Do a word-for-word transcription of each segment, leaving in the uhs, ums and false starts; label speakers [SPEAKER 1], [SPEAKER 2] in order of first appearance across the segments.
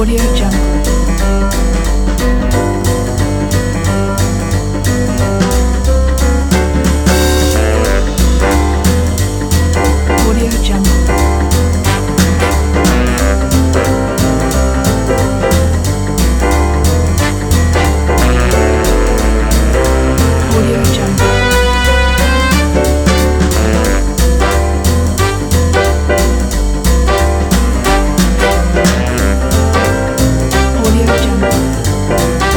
[SPEAKER 1] Audio Jungle. Audio Jungle. Audio Jungle. Audio Jungle.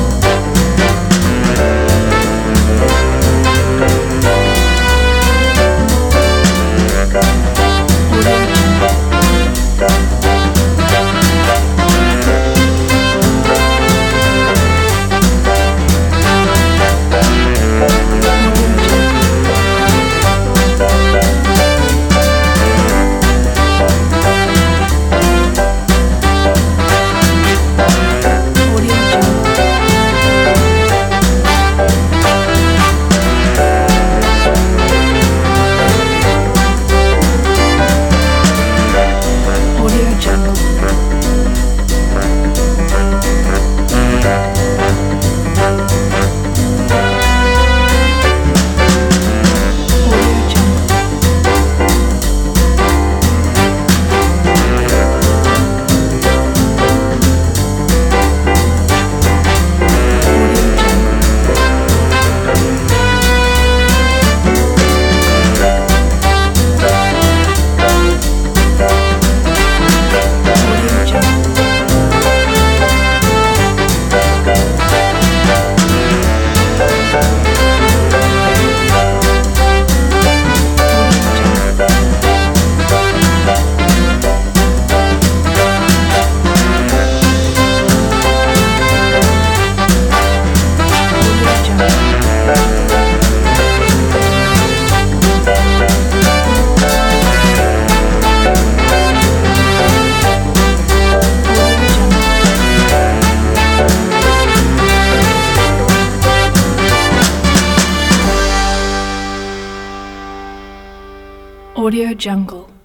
[SPEAKER 1] Audio Jungle. Audio Jungle. Audio Jungle. Audio Jungle. Audio Jungle. Audio Jungle. Audio Jungle. Audio Jungle. Audio Jungle.